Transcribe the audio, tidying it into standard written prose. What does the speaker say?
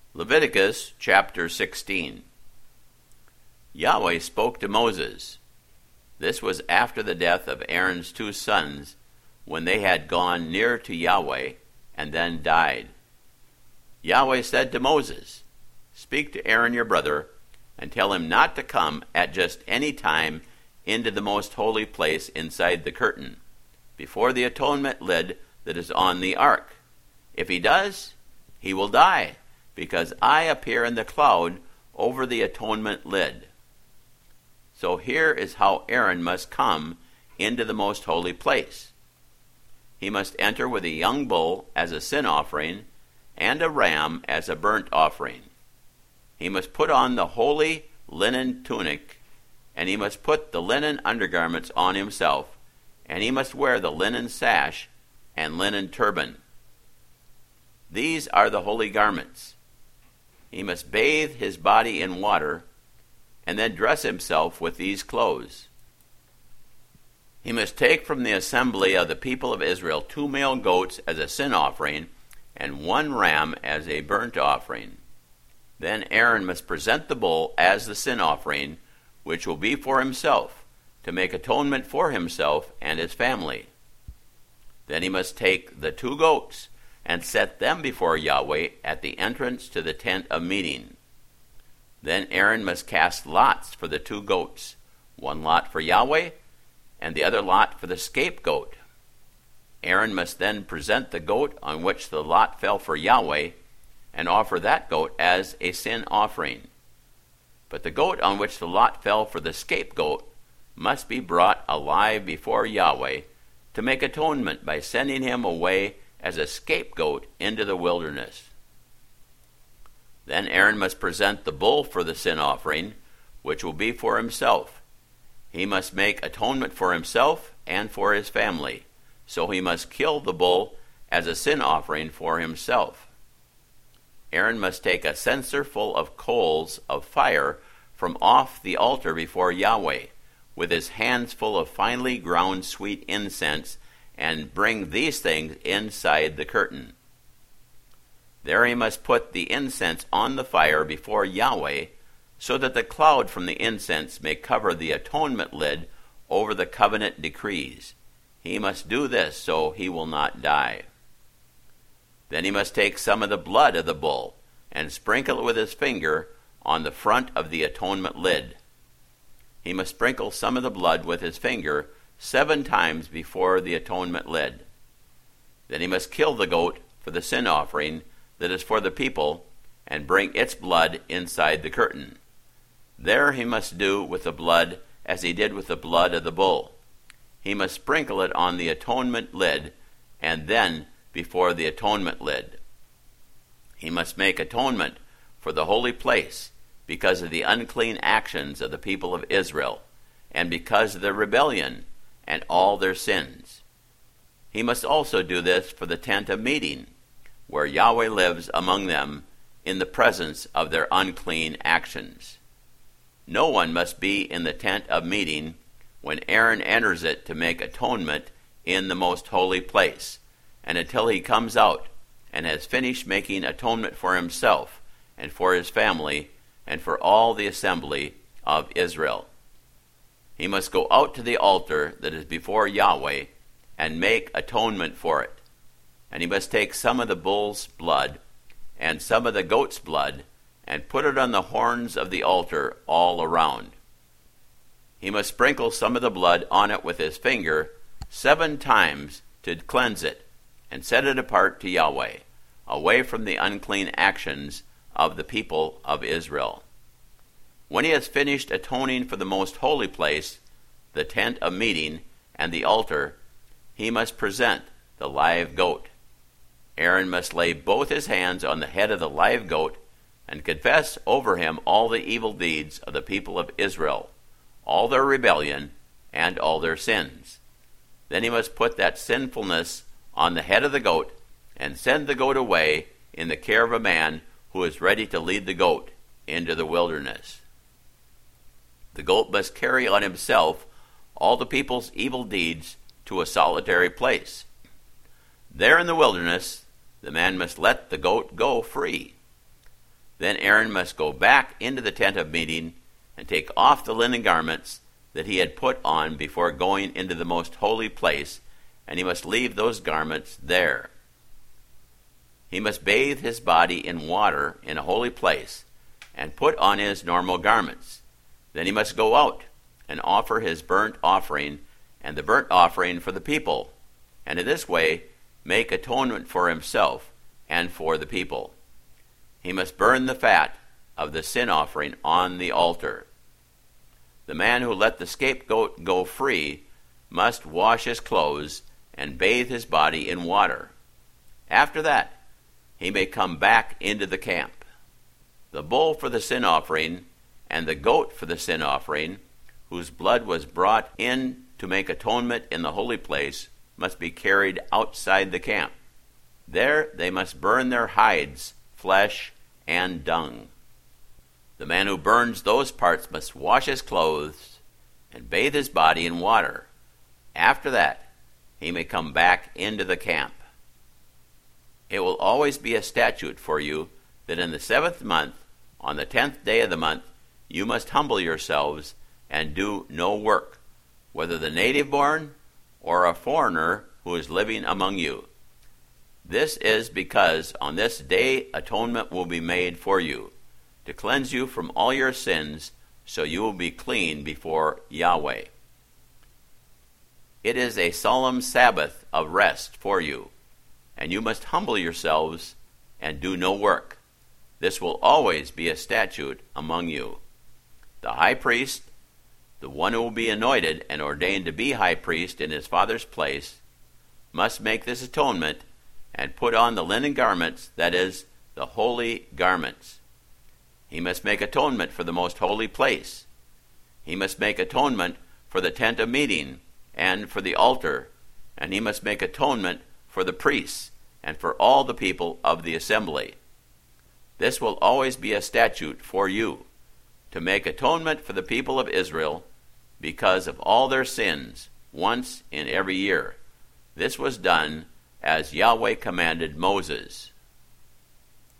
Leviticus chapter 16. Yahweh spoke to Moses. This was after the death of Aaron's 2 sons, when they had gone near to Yahweh and then died. Yahweh said to Moses, "Speak to Aaron your brother, and tell him not to come at just any time into the most holy place inside the curtain, before the atonement lid that is on the ark. If he does, he will die, because I appear in the cloud over the atonement lid." So here is how Aaron must come into the most holy place. He must enter with a young bull as a sin offering and a ram as a burnt offering. He must put on the holy linen tunic, and he must put the linen undergarments on himself, and he must wear the linen sash and linen turban. These are the holy garments. He must bathe his body in water, and then dress himself with these clothes. He must take from the assembly of the people of Israel 2 male goats as a sin offering, and 1 ram as a burnt offering. Then Aaron must present the bull as the sin offering, which will be for himself, to make atonement for himself and his family. Then he must take the 2 goats and set them before Yahweh at the entrance to the tent of meeting. Then Aaron must cast lots for the 2 goats, 1 lot for Yahweh, and the other lot for the scapegoat. Aaron must then present the goat on which the lot fell for Yahweh, and offer that goat as a sin offering. But the goat on which the lot fell for the scapegoat must be brought alive before Yahweh to make atonement by sending him away as a scapegoat into the wilderness. Then Aaron must present the bull for the sin offering, which will be for himself. He must make atonement for himself and for his family, so he must kill the bull as a sin offering for himself. Aaron must take a censer full of coals of fire from off the altar before Yahweh, with his hands full of finely ground sweet incense, and bring these things inside the curtain. There he must put the incense on the fire before Yahweh, so that the cloud from the incense may cover the atonement lid over the covenant decrees. He must do this so he will not die. Then he must take some of the blood of the bull and sprinkle it with his finger on the front of the atonement lid. He must sprinkle some of the blood with his finger 7 times before the atonement lid. Then he must kill the goat for the sin offering that is for the people, and bring its blood inside the curtain. There he must do with the blood as he did with the blood of the bull. He must sprinkle it on the atonement lid, and then before the atonement lid. He must make atonement for the holy place because of the unclean actions of the people of Israel, and because of their rebellion and all their sins. He must also do this for the tent of meeting, where Yahweh lives among them in the presence of their unclean actions. No one must be in the tent of meeting when Aaron enters it to make atonement in the most holy place, and until he comes out and has finished making atonement for himself and for his family and for all the assembly of Israel. He must go out to the altar that is before Yahweh and make atonement for it. And he must take some of the bull's blood and some of the goat's blood and put it on the horns of the altar all around. He must sprinkle some of the blood on it with his finger 7 times to cleanse it, and set it apart to Yahweh, away from the unclean actions of the people of Israel. When he has finished atoning for the most holy place, the tent of meeting, and the altar, he must present the live goat. Aaron must lay both his hands on the head of the live goat and confess over him all the evil deeds of the people of Israel, all their rebellion, and all their sins. Then he must put that sinfulness on the head of the goat and send the goat away in the care of a man who is ready to lead the goat into the wilderness. The goat must carry on himself all the people's evil deeds to a solitary place. There in the wilderness, the man must let the goat go free. Then Aaron must go back into the tent of meeting and take off the linen garments that he had put on before going into the most holy place, and he must leave those garments there. He must bathe his body in water in a holy place and put on his normal garments. Then he must go out and offer his burnt offering and the burnt offering for the people, and in this way make atonement for himself and for the people. He must burn the fat of the sin offering on the altar. The man who let the scapegoat go free must wash his clothes and bathe his body in water. After that, he may come back into the camp. The bull for the sin offering and the goat for the sin offering, whose blood was brought in to make atonement in the holy place, must be carried outside the camp. There they must burn their hides, flesh, and dung. The man who burns those parts must wash his clothes and bathe his body in water. After that, he may come back into the camp. It will always be a statute for you that in the 7th month, on the 10th day of the month, you must humble yourselves and do no work, whether the native-born or a foreigner who is living among you. This is because on this day atonement will be made for you, to cleanse you from all your sins, so you will be clean before Yahweh. It is a solemn Sabbath of rest for you, and you must humble yourselves and do no work. This will always be a statute among you. The high priest, the one who will be anointed and ordained to be high priest in his father's place, must make this atonement and put on the linen garments, that is, the holy garments. He must make atonement for the most holy place. He must make atonement for the tent of meeting and for the altar, and he must make atonement for the priests and for all the people of the assembly. This will always be a statute for you, to make atonement for the people of Israel because of all their sins once in every year. This was done as Yahweh commanded Moses.